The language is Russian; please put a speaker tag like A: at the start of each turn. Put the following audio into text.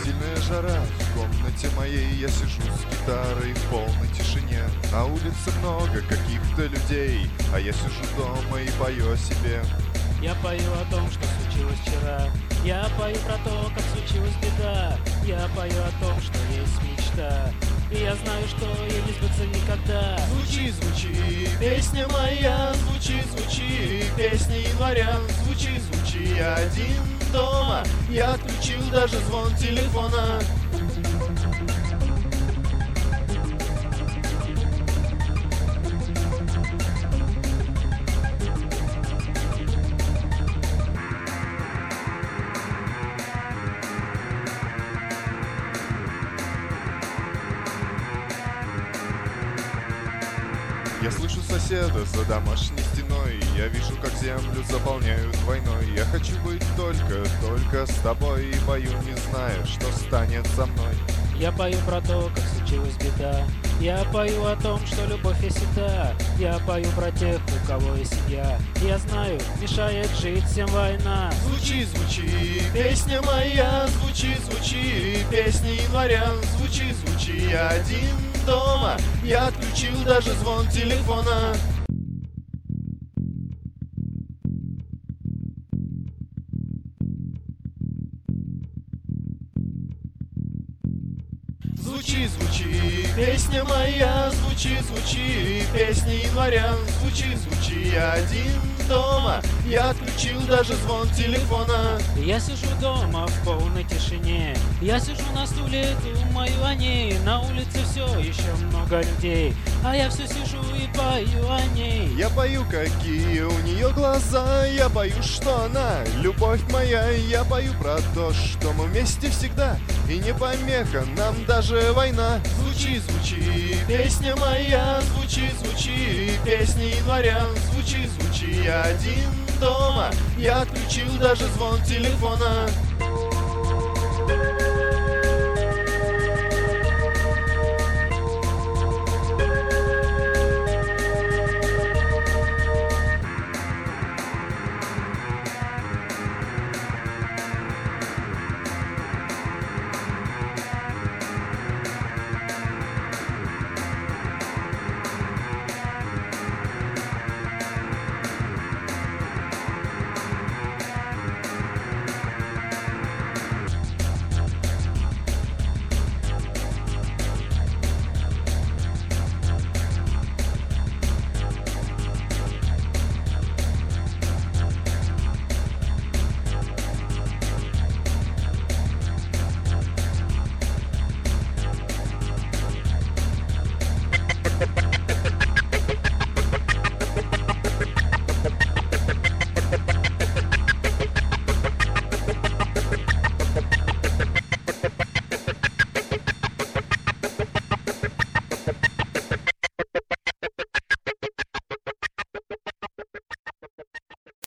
A: Сильная жара в комнате моей, я сижу с гитарой в полной тишине. На улице много каких-то людей, а я сижу дома и пою о себе.
B: Я пою о том, что случилось вчера. Я пою про то, как случилась беда. Я пою о том, что есть мечта. И я знаю, что ей не сбыться никогда.
C: Звучи, звучи, песня моя, звучи, звучи, песня января. Звучи, звучи, я один дома. Я отключил даже звон телефона.
A: Я слышу соседа за домашней стеной, я вижу, как землю заполняют войной. Я хочу быть только с тобой, и пою, не зная, что станет со мной.
B: Я пою про то, как случилась беда. Я пою о том, что любовь есть всегда. Я пою про тех, у кого есть семья. Я знаю, мешает жить всем война.
C: Звучи, звучи, песня моя, звучи, звучи, песня января. Звучи, звучи, я один дома. Я отключил даже звон телефона. Звучи, звучи, песня моя, звучи, звучи, песня января. Звучи, звучи, я один дома. Я отключил даже звон телефона.
B: Я сижу дома в полной тишине. Я сижу на стуле, думаю о ней. На улице все еще много людей, а я все сижу и пою о ней.
A: Я пою, какие у нее глаза, я пою, что она любовь моя. Я пою про то, что мы вместе всегда, и не помеха нам даже война.
C: Звучи, звучи, песня моя, звучи, звучи, песня января. Звучи, звучи, я один дома. Я отключил даже звон телефона.